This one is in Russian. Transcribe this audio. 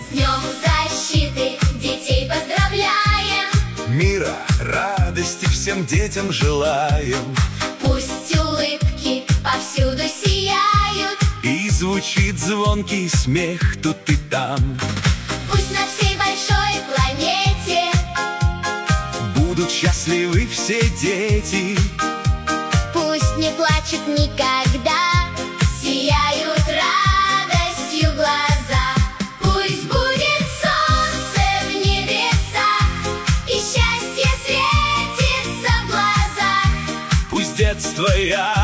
С Днем защиты детей поздравляем! Мира, радости всем детям желаем. Пусть улыбки повсюду сияют, И звучит звонкий смех тут и там. пусть на всей большой планете Будут счастливы все дети. пусть не плачут никогда, сияют радостью глаза. Пусть будет солнце в небесах, и счастье светится в глазах. Пусть детство ярко